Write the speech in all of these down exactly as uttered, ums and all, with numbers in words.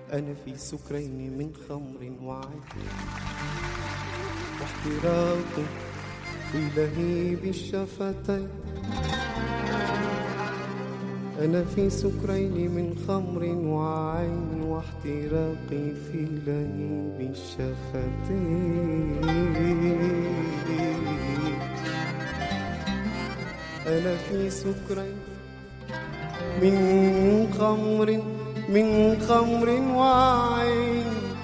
أنا في سكرين من خمر وعد واحتراق في لهيب الشفتين. أنا في سكرين من خمر وعين واحتراقي في لهيب الشفتين. أنا في سكرين من خمر من خمر وعين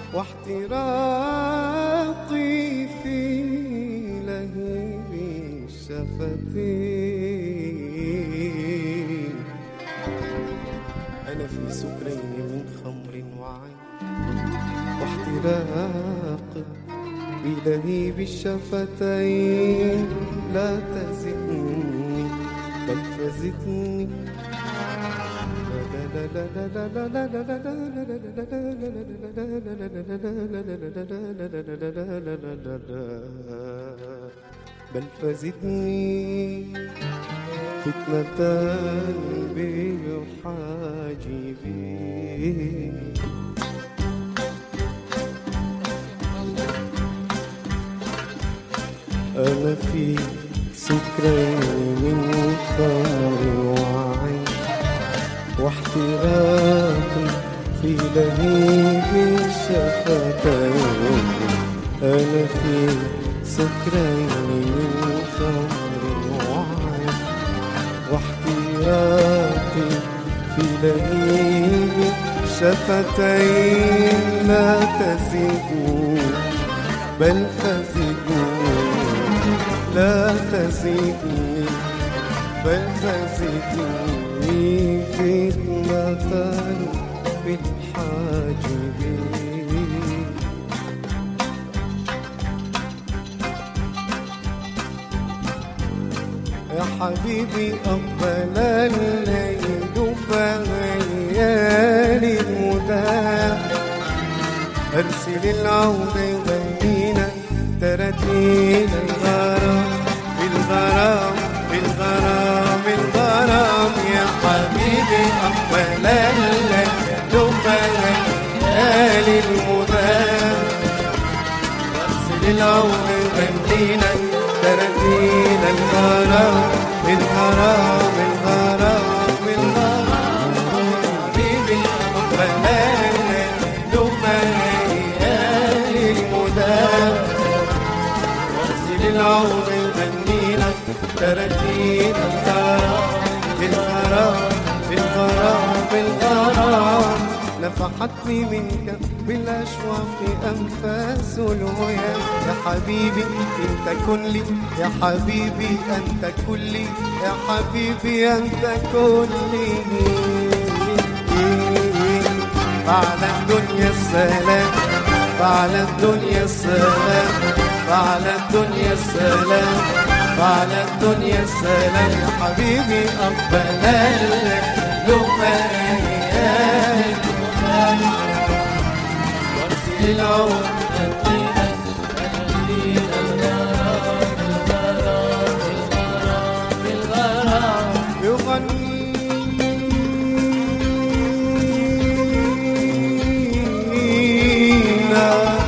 واحتراقي في لهيب الشفتين. أنا في سكرين من خمر وعين واحتراقي في لهيب الشفتين. لا تزدني بل فزدني بل فزدني فتنة بحاجبي. أنا في سكرين من خمر وعين واحتراقي في لهيب الشفتين. أنا في سكرين من خمر وعين واحتراقي في لهيب الشفتين. لا تزيدوا بل فزدوا لا تزيدوا بل فزدوني فتنة بالحاجبين. يا حبيبي أقبل الليل فهيالي المدام. أرسل العود يغنينا تراتيل الغرام بالغرام بالغرام بالغرام. يا حبيبي أقبل الليل فهيالي المدام. أرسل العود يغنينا تراتيل الغرام بالغرام بالغرام بالغرام. حبيبي أقبل الليل فهيالي المدام. أرسل العود يغنينا تراتيل الغرام بالغرام بالغرام بالغرام. نفحتني منك بالأشواق أنفاس الهيام. يا حبيبي أنت كلي يا حبيبي أنت كلي يا حبيبي أنت كلي. فعلى الدنيا السلام فعلى الدنيا السلام فعلى الدنيا السلام فعلى الدنيا السلام. يا حبيبي أقبل الليل فهيالي وارسل العود يغنينا تراتيل الغرام بالغرام بالغرام بالغرام. يغنينا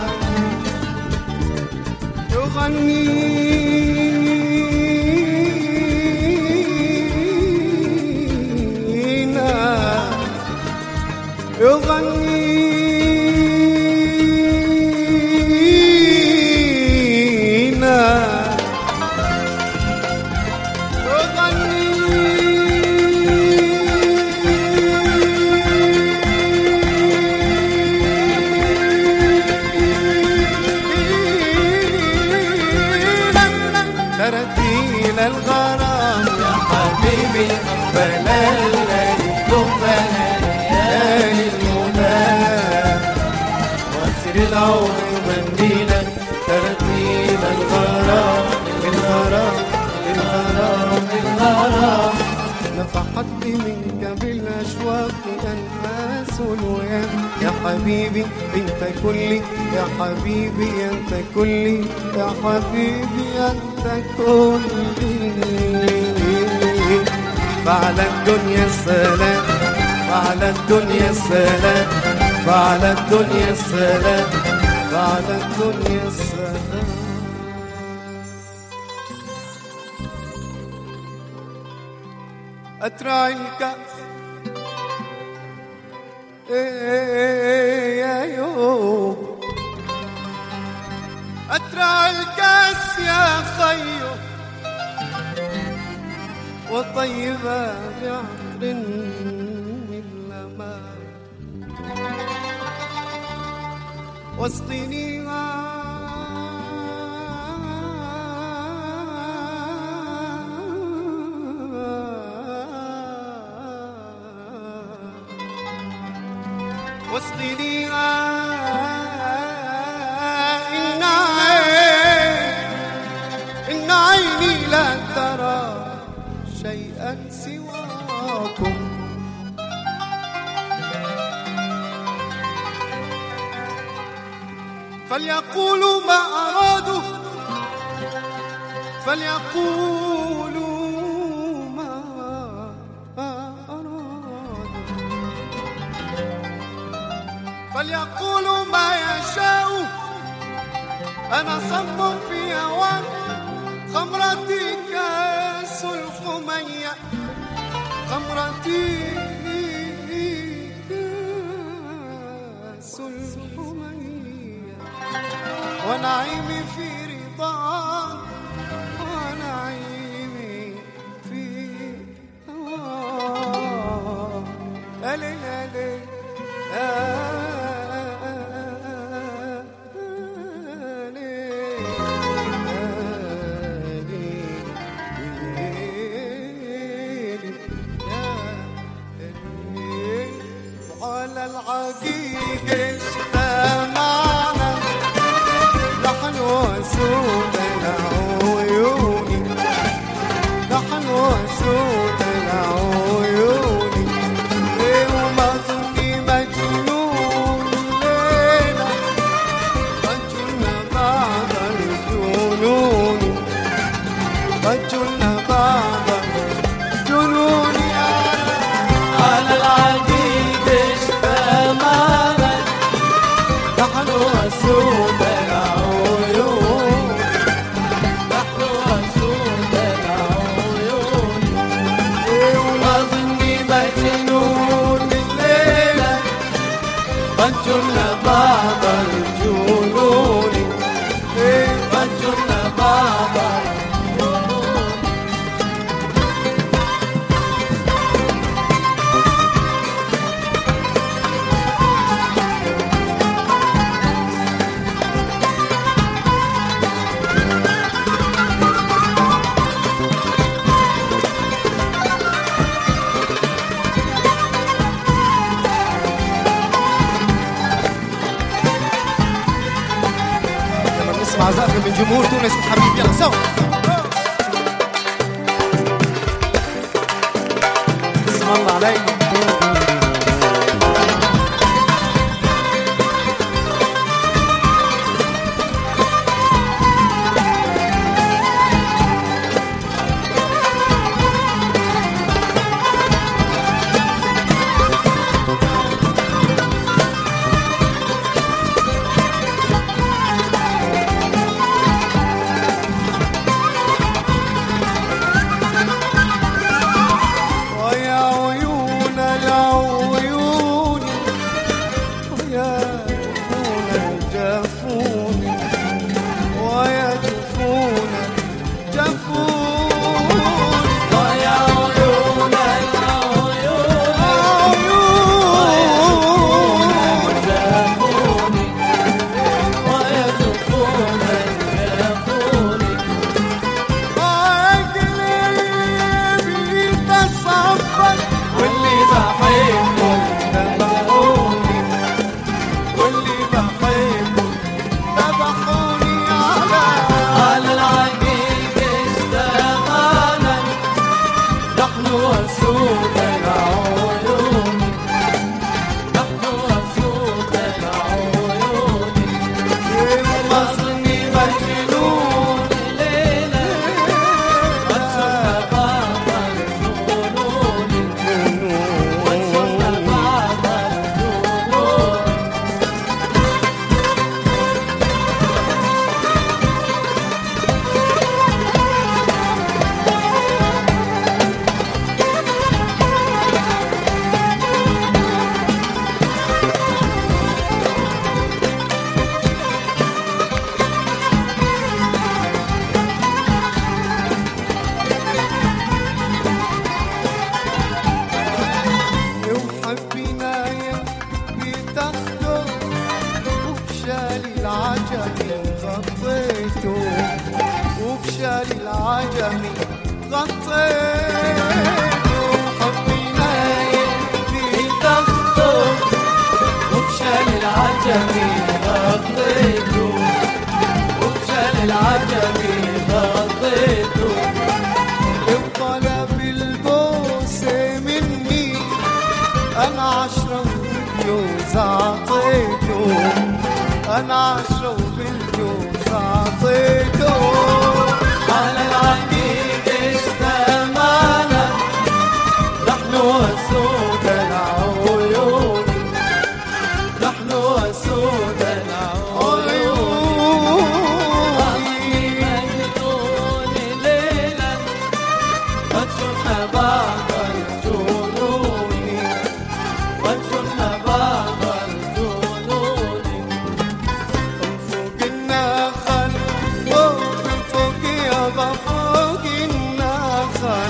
يغنينا يغنينا تراتيل الغرام. يا حبيبي أقبل الليل فهيالي المدام. وأرسل العود يغنينا تراتيل الغرام بالغرام بالغرام بالغرام. نفحتني منك بالأشواق أنفاس الوهام. يا حبيبي أنت كلي يا حبيبي أنت كلي يا حبيبي أنت كلي. فعلى الدنيا السلام فعلى الدنيا السلام وعلى الدنيا السلام، وعلى الدنيا السلام. أترعى الكأس إيه يا يوم، أترعى الكأس يا خيو، وطيبة بعطر من لماء، واسقنيها واسقنيها إن عيني إن عيني لا ترى شيئا سواكم. فليقولوا ما أرادوا، فليقولوا ما أرادوا، فليقولوا ما يشاءوا. أنا صب في هواك خمرتي كاس الحمية، خمرتي كاس الحمية، ونعيمي في رضاك، ونعيمي في هواك. ألي ألي على العقيق اجتمعنا، نحن وسود العيون، نحن وسود العيون. وما ظني مجنون ليلة، قد جلنا بعض الجنون، قد جلنا بعض الجنون. على العقيق اجتمعنا، نحن وسود العيون، نحن وسود العيون. وما ظني مجنون الليلة، قد جلنا بعض الجنون، قد جلنا بعض الجنون. مع زقف من جمهور تونس الحبيب. يلا سوا اسم الله عليك. ويا عيون العجمي غطيته، حبي نايم في تخته وبشال العجمي غطيته، وبشال العجمي غطيته، وطلب البوسة مني أنا عشرة بالجوز عطيته، أنا عشرة بالجوز عطيته، على العقيد اشتمانا نحن وسود العيون، نحن وسود العيون، مجنون ليلا وجهنا بعض الجنون، وجهنا بعض الجنون، فوق النخل فوق فوق يابا فوق النخل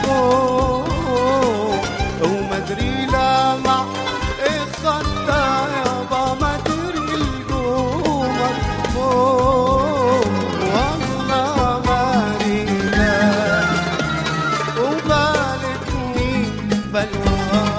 فوق، ومدري لمع اخدها يابا مدري القمر فوق، والله ما رينا وبالتني بلوى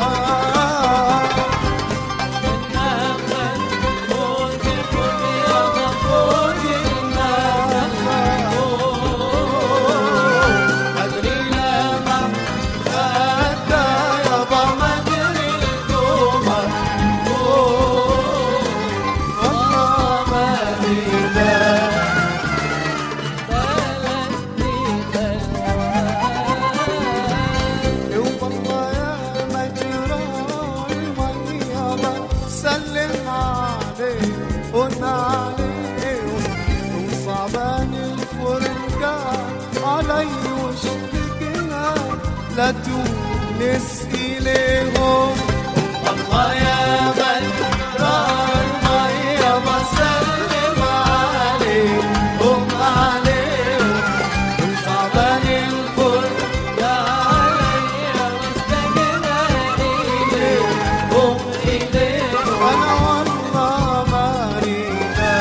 سلم عليه ونعليه، وصعبان الفرقان علي واشتقنا لتونس إليهم، والله يا بدران مية بسلم عليهم عليهم، وصعبان الفرقان علي واشتقنا إليهم إليهم، أنا والله ما رينا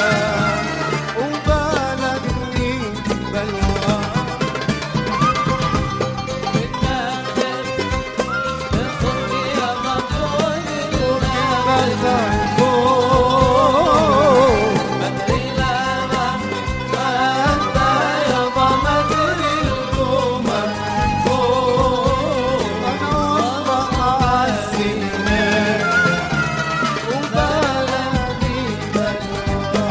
وبلدني بلوى، بالنخل بالصبح يا مطول النخل فوق، مدري لما غدا يابا مدري القمر فوق، أنا والله عالسنة وبلدي بلوى،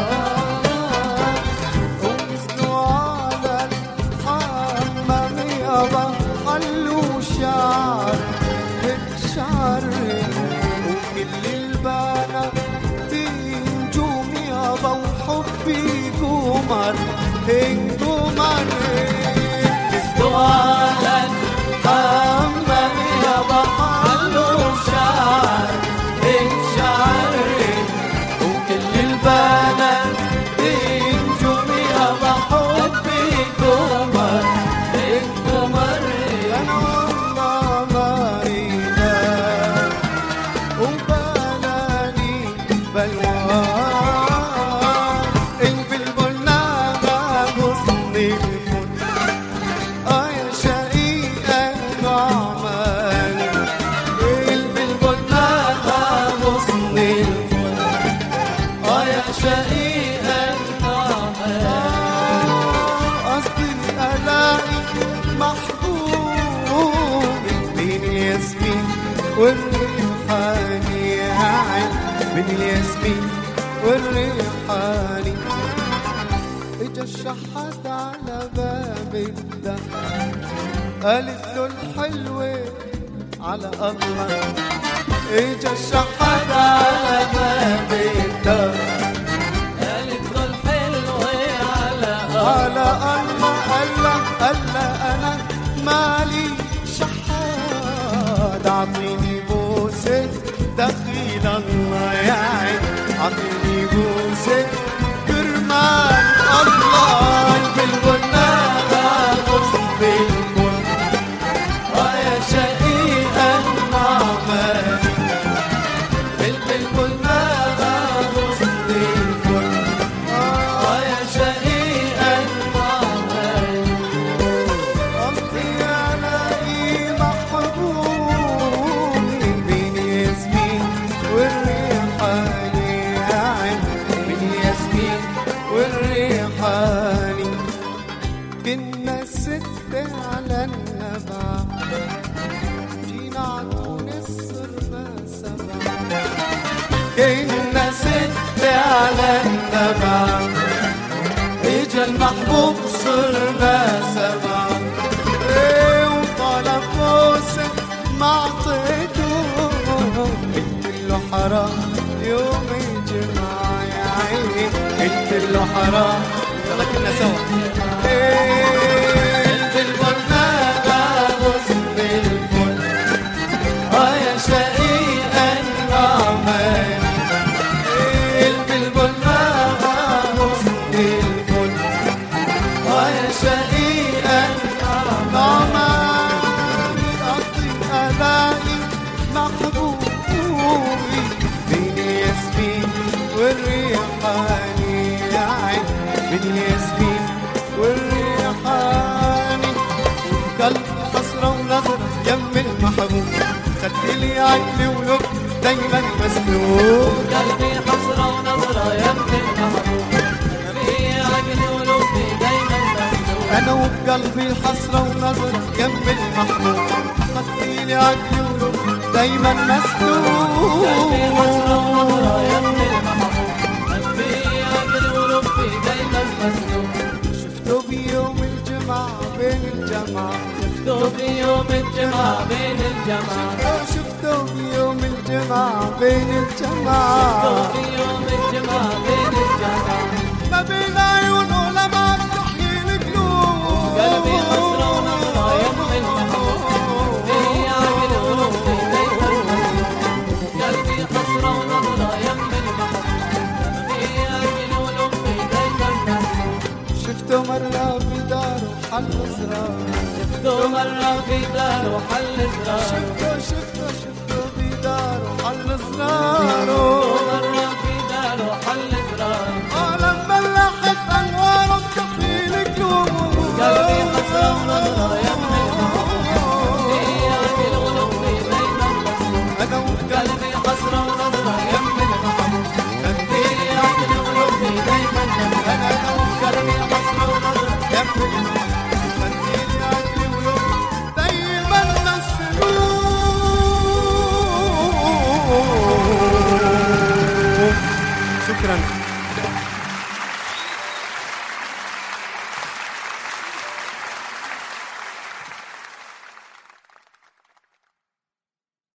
ونزلوا على الحمام يابا خلوا شعر بشعر، وكل البنات نجوم يابا وحبي قمر قمر، نزلوا على الحمام يابا خلوا شعر بشعر، وكل البنات نجوم يابا حبي قمر قمر، أنا والله ما رينا وبلاني بلوى، البلبل نغى غصن الفل، آه يا شقيق النعمان، البلبل نغى غصن الفل، آه يا شقيق النعمان، قصدي ألاقي محبوب بين الياسمين والريحاني، يا عين بين الياسمين والريحاني، اجا الشحات على باب الدار قالت له الحلوة على الله، اجا الشحات على باب الدار قالت له الحلوة على على الله، الله الله أنا مالي شحات، عطيني بوسة دخيل الله يا عين، عطيني بوسة كرمال الله، البلبل نغى غصن الفل، آه يا شقيق النعمان، البلبل نغى غصن الفل، آه يا شقيق النعمان، كنا ست على النبع، اجا المحبوب صرنا سبع. ايه وطلب موسى ما عطيته، قلت له حرام يوم الجمعة يا عيني، قلت له حرام. يلا كنا سوا. ايه البلبل نادى غصن الفل، اه يا شقيق النعمان. ايه البلبل نادى غصن الفل، اه يا شقيق النعمان. قضي الاقي محبوبي بين الياسمين والريحاني يا عين، بين الياسمين والريحاني. قلبي حسرة ونظرة يم المحبوب، خدت لي عقلي ولب دايما مسلوب. قلبي حسرة ونظرة يم المحبوب، خدت عقلي ولبي دايما مسلوب. أنا وبقلبي حسرة ونظرة يم المحبوب، خدت لي عقلي ولب دايما مسلوب. قلبي حسرة ونظرة يم المحبوب، خدت عقلي ولبي دايما مسلوب. شفته بيوم الجمعة بين الجمعة، شفته بيوم الجمعة بين الجمعة، شفته بيوم الجمعة بين الجمعة، شفته بيوم الجمعة بين الجمعة. ما بين عيونه لما بتحيي القلوب. قلبي حسرة ونظرة يم المحبوب، خدت عقلي ولبي دايما مسلوب. قلبي حسرة ونظرة يم المحبوب، خدت عقلي ولبي دايما مسلوب. شفته مرة في داره حل زرار، شفته مرة في داره حل زرار، شفته شفته شفته في داره حل زراره. مرة في داره حل زرار. اه لما لحت انواره بتحيي القلوب. قلبي حسرة ونظرة يم المحبوب، خدت عقلي ولبي دايما مسلوب. انا وقلبي قلبي حسرة ونظرة يم المحبوب، خدت عقلي ولبي دايما مسلوب. انا انا قلبي حسرة ونظرة يم خدتيلي عقلي ولب دايما مسلوب. شكرا.